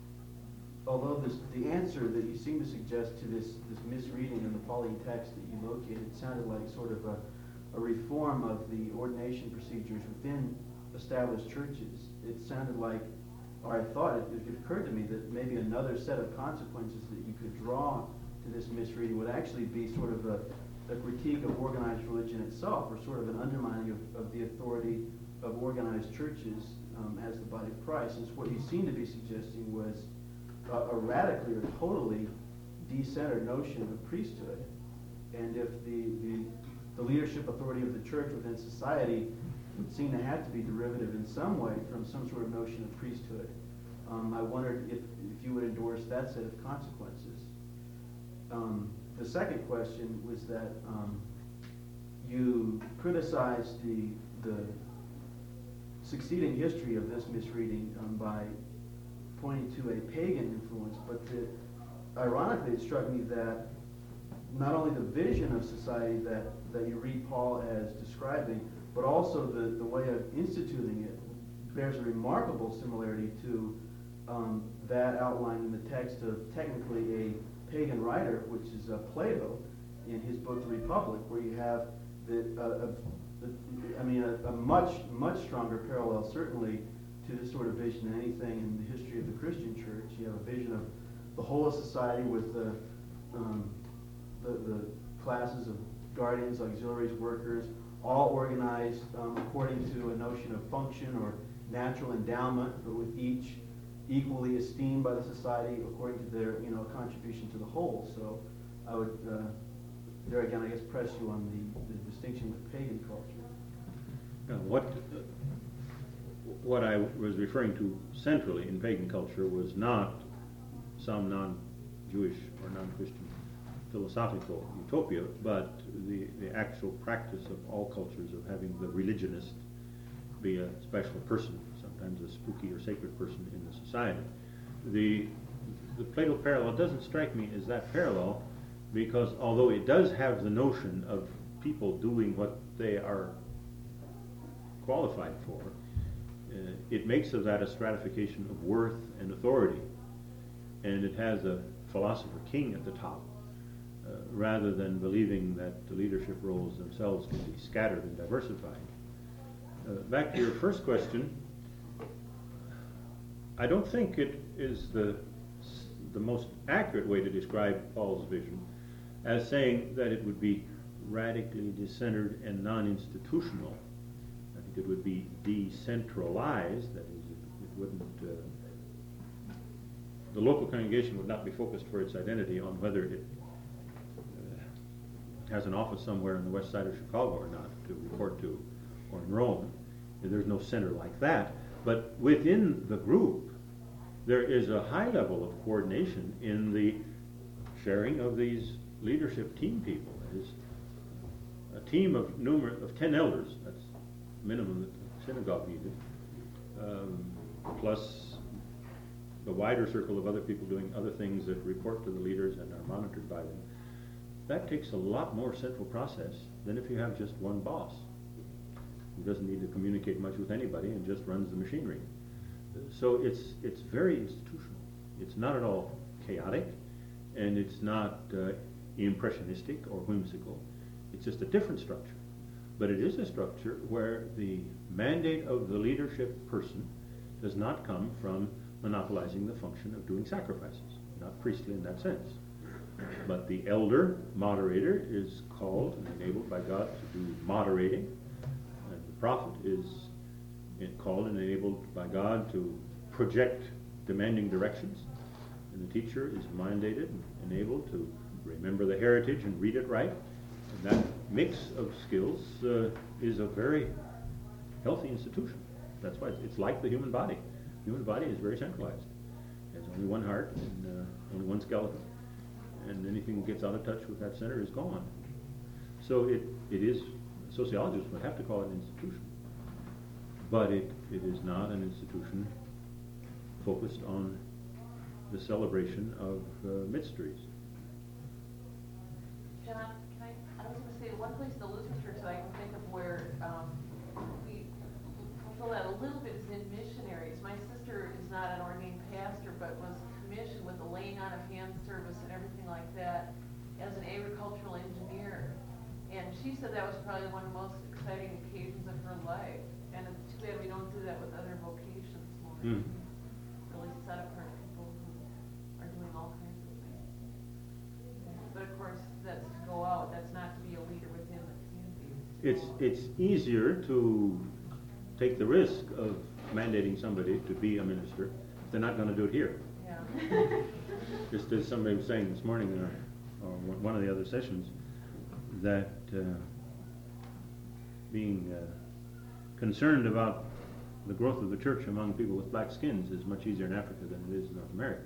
although this, the answer that you seem to suggest to this, this misreading in the Pauline text that you located sounded like sort of a, a reform of the ordination procedures within established churches. It sounded like, or I thought, it, it occurred to me that maybe another set of consequences that you could draw to this misreading would actually be sort of a, a critique of organized religion itself, or sort of an undermining of, of the authority of organized churches um, as the body of Christ. Since what you seem to be suggesting was a, a radically or totally de-centered notion of priesthood, and if the, the, the leadership authority of the church within society would seem to have to be derivative in some way from some sort of notion of priesthood. Um, I wondered if, if you would endorse that set of consequences. Um, the second question was that um, you criticized the, the succeeding history of this misreading um, by pointing to a pagan influence, but the, ironically it struck me that not only the vision of society that, that you read Paul as describing, but also the, the way of instituting it bears a remarkable similarity to um, that outlined in the text of technically a pagan writer, which is uh, Plato, in his book The Republic, where you have the, uh, uh, the I mean, a, a much, much stronger parallel, certainly, to this sort of vision than anything in the history of the Christian church. You have a vision of the whole of society with the, um, the, the classes of guardians, auxiliaries, workers, all organized um, according to a notion of function or natural endowment, but with each equally esteemed by the society according to their, you know, contribution to the whole. So I would, uh, there again, I guess, press you on the, the distinction with pagan culture. Now, what, uh, what I was referring to centrally in pagan culture was not some non-Jewish or non-Christian philosophical utopia, but the, the actual practice of all cultures of having the religionist be a special person, sometimes a spooky or sacred person in the society. The, the Plato parallel doesn't strike me as that parallel, because although it does have the notion of people doing what they are qualified for, uh, it makes of that a stratification of worth and authority, and it has a philosopher king at the top, uh, rather than believing that the leadership roles themselves can be scattered and diversified. Uh, back to your first question, I don't think it is the the most accurate way to describe Paul's vision as saying that it would be radically decentered and non-institutional. I think it would be decentralized, that is, it, it wouldn't, uh, the local congregation would not be focused for its identity on whether it uh, has an office somewhere on the west side of Chicago or not to report to, or in Rome. There's no center like that. But within the group, there is a high level of coordination in the sharing of these leadership team people. That is, a team of numer- of ten elders, that's minimum that the synagogue needed, um, plus the wider circle of other people doing other things that report to the leaders and are monitored by them. That takes a lot more central process than if you have just one boss who doesn't need to communicate much with anybody and just runs the machinery. So it's it's very institutional. It's not at all chaotic, and it's not uh, impressionistic or whimsical. It's just a different structure. But it is a structure where the mandate of the leadership person does not come from monopolizing the function of doing sacrifices, not priestly in that sense. But the elder moderator is called and enabled by God to do moderating, and the prophet is called and enabled by God to project demanding directions, and the teacher is mandated and enabled to remember the heritage and read it right. And that mix of skills uh, is a very healthy institution. That's why it's, it's like the human body. The human body is very centralized. There's only one heart and uh, only one skeleton, and anything that gets out of touch with that center is gone. So it, it is, sociologists would have to call it an institution. But it, it is not an institution focused on the celebration of uh, mysteries. Can I, can I, I was going to say, one place in the Lutheran Church that I can think of where um, we fulfill that a little bit is in missionaries. My sister is not an ordained pastor, but was commissioned with the laying on of hands service and everything like that as an agricultural engineer. And she said that was probably one of the most exciting occasions of her life. And it's too bad we don't do that with other vocations more. Mm. Really set apart people who are doing all kinds of things. But of course, that's to go out. That's not to be a leader within the community. It's, it's easier to take the risk of mandating somebody to be a minister if they're not going to do it here. Yeah. Just as somebody was saying this morning in our, or one of the other sessions, that uh, being uh, concerned about the growth of the church among people with black skins is much easier in Africa than it is in North America.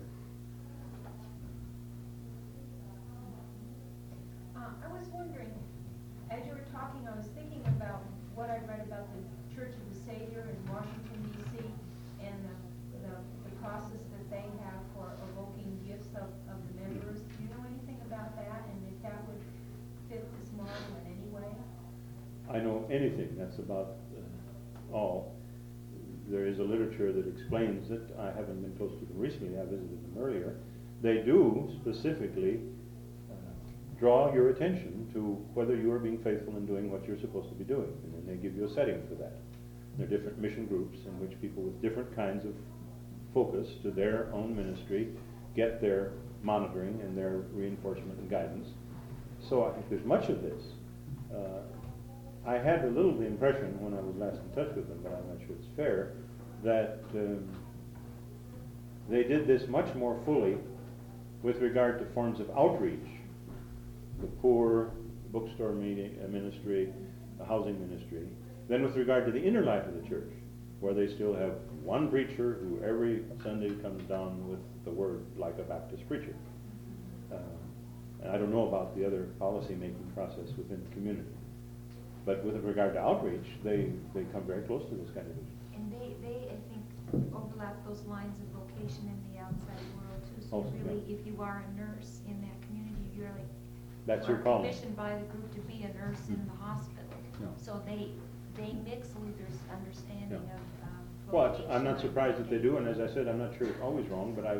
Uh, I was wondering, as you were talking, I was thinking about what I read about the Church of the Savior in Washington, D C, and the, the, the process that they have for evoking gifts of, of the members. Do you know anything about that, and if that would fit this model in any way? I know anything. That's about uh, all. There is a literature that explains it. I haven't been close to them recently. I visited them earlier. They do specifically uh, draw your attention to whether you are being faithful in doing what you're supposed to be doing, and then they give you a setting for that. There are different mission groups in which people with different kinds of focus to their own ministry get their monitoring and their reinforcement and guidance. So I think there's much of this. Uh, I had a little the impression when I was last in touch with them, but I'm not sure it's fair, that um, they did this much more fully with regard to forms of outreach. The poor, bookstore meeting, uh, ministry, the housing ministry, than with regard to the inner life of the church, where they still have one preacher who every Sunday comes down with the word like a Baptist preacher. Uh, and I don't know about the other policy-making process within the community. But with regard to outreach, they, they come very close to this kind of issue. And they, they, I think, overlap those lines of vocation in the outside world too. So Also, really, yeah. if you are a nurse in that community, you're like, That's you your are calling. commissioned by the group to be a nurse in the hospital. Yeah. So they, they mix Luther's understanding Yeah. of um, Well, it's- vocation I'm not and surprised that they do, and as I vocation. said, I'm not sure it's always wrong, but I, Yeah.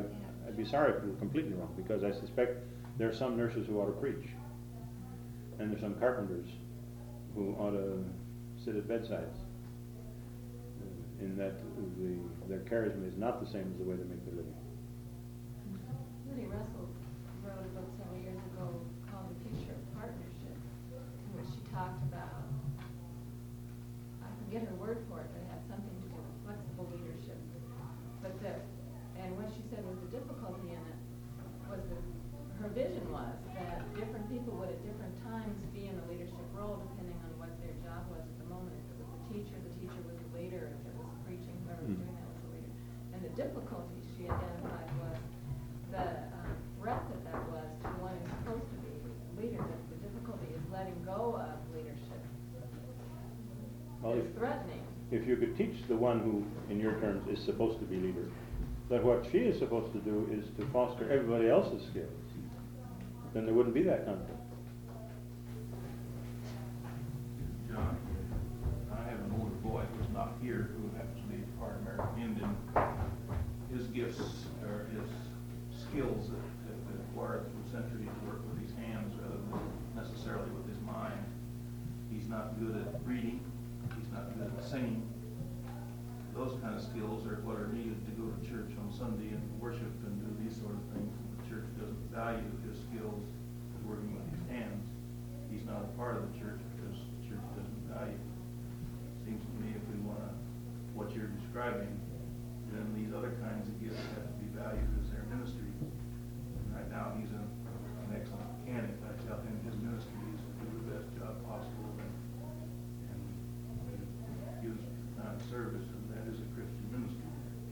I'd be sorry if we were completely wrong, because I suspect there are some nurses who ought to preach, and there's some carpenters who ought to sit at bedsides, uh, in that the, their charisma is not the same as the way they make their living. Lydia Russell wrote a book several years ago called The Future of Partnership, in which she talked about, I forget her word for it, but it had something to do with flexible leadership. But the, and what she said was the difficulty in it was that her vision was that different people would at different times be in a leadership role depending on what their job was at the moment. If it was a teacher, the teacher was a leader. If it was preaching, whoever was Mm. doing that was a leader. And the difficulty she identified was the um, threat that that was to one who's supposed to be a leader. That the difficulty is letting go of leadership. Well, It's if- threatening. If you could teach the one who, in your terms, is supposed to be leader, that what she is supposed to do is to foster everybody else's skills, then there wouldn't be that conflict. John, I have an older boy who's not here, who happens to be part American Indian. His gifts or his skills that, that that acquired through centuries work with his hands rather than necessarily with his mind. He's not good at reading. He's not good at singing. Those kind of skills are what are needed to go to church on Sunday and worship and do these sort of things. And the church doesn't value his skills working with his hands. He's not a part of the church because the church doesn't value it. Seems to me if we want to, what you're describing, then these other kinds of gifts have to be valued as their ministry. And right now he's a, an excellent mechanic. I tell him his ministry is to do the best job possible and, and gives time service, and that is a Christian ministry.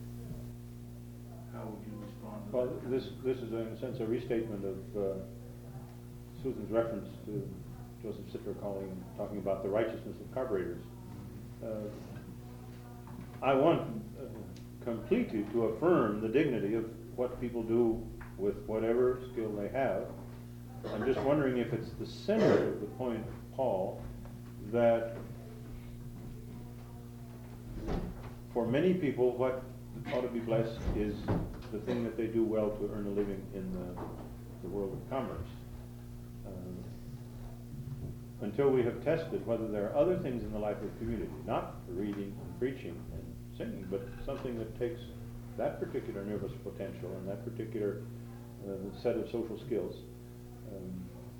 How would you respond to Well, that? this, this is in a sense a restatement of uh, Susan's reference to Joseph Sitter calling, talking about the righteousness of carburetors. Uh, I want uh, completely to affirm the dignity of what people do with whatever skill they have. I'm just wondering if it's the center of the point of Paul that for many people what ought to be blessed is the thing that they do well to earn a living in the, the world of commerce. Uh, until we have tested whether there are other things in the life of the community, not reading and preaching and singing, but something that takes that particular nervous potential and that particular uh, set of social skills. Um,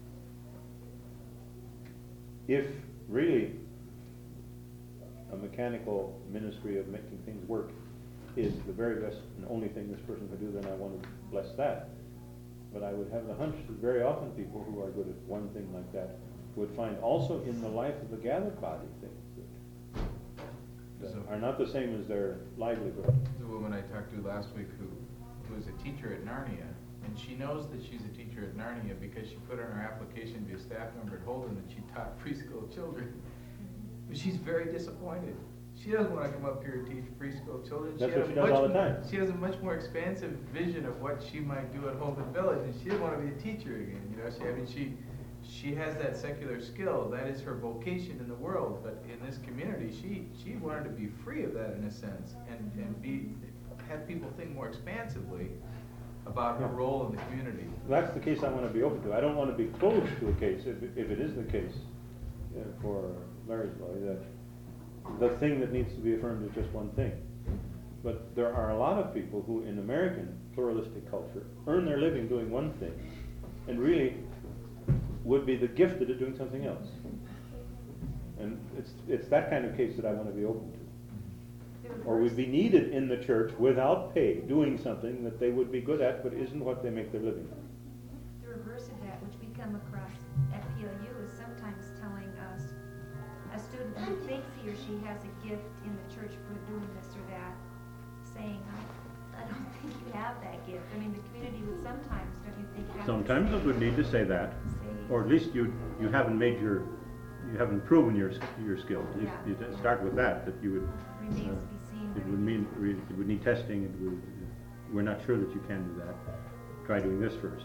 if really a mechanical ministry of making things work is the very best and only thing this person can do, then I want to bless that. But I would have the hunch that very often people who are good at one thing like that would find also in the life of the gathered body things that, that are not the same as their livelihood. The woman I talked to last week who, who was a teacher at Narnia, and she knows that she's a teacher at Narnia because she put on her application to be a staff member at Holden that she taught preschool children. But she's very disappointed. She doesn't want to come up here and teach preschool children. That's she what has she a does much all the more- time. She has a much more expansive vision of what she might do at Holden Village, and she doesn't want to be a teacher again. You know, she, I mean, she she has that secular skill. That is her vocation in the world. But in this community, she she wanted to be free of that in a sense, and and be have people think more expansively about her Yeah. role in the community. That's the case I want to be open to. I don't want to be closed to a case, if, if it is the case uh, for Larry's boy, that the thing that needs to be affirmed is just one thing. But there are a lot of people who, in American pluralistic culture, earn their living doing one thing, and really would be the gifted at doing something else. And it's it's that kind of case that I want to be open to. Or would be needed in the church without pay, doing something that they would be good at, but isn't what they make their living on. The reverse of that, which we come across at P L U, is sometimes telling us a student who thinks he or she has a gift in the church for doing this or that, saying, I, I don't think you have that gift. I mean, the community would sometimes, don't you think, have to Sometimes say- it would need to say that, say- or at least you you haven't made your you haven't proven your your skills. You, Yeah. you t- start with that that you would. Remains uh, to be seen. It would mean re- it would need testing. It would, we're not sure that you can do that. Try doing this first.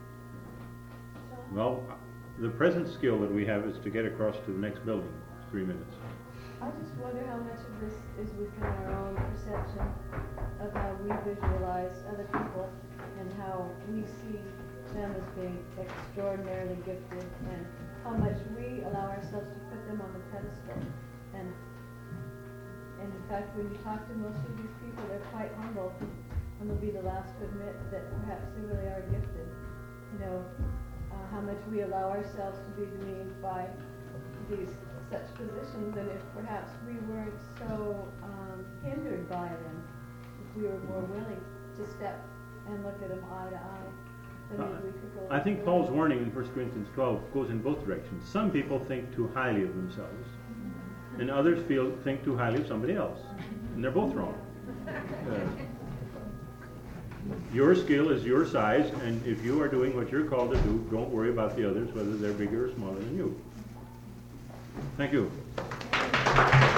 Well, the present skill that we have is to get across to the next building. Three minutes. I just wonder how much of this is within our own perception of how we visualize other people and how we see them as being extraordinarily gifted, and how much we allow ourselves to put them on the pedestal. And, and in fact, when you talk to most of these people, they're quite humble, and they'll be the last to admit that perhaps they really are gifted. You know, uh, how much we allow ourselves to be demeaned by these such positions, and if perhaps we weren't so um, hindered by them, if we were more willing to step and look at them eye to eye, then maybe we could go. I think Paul's warning in First Corinthians twelve goes in both directions. Some people think too highly of themselves, and others feel think too highly of somebody else, and they're both wrong. Uh, your skill is your size, and if you are doing what you're called to do, don't worry about the others, whether they're bigger or smaller than you. Thank you.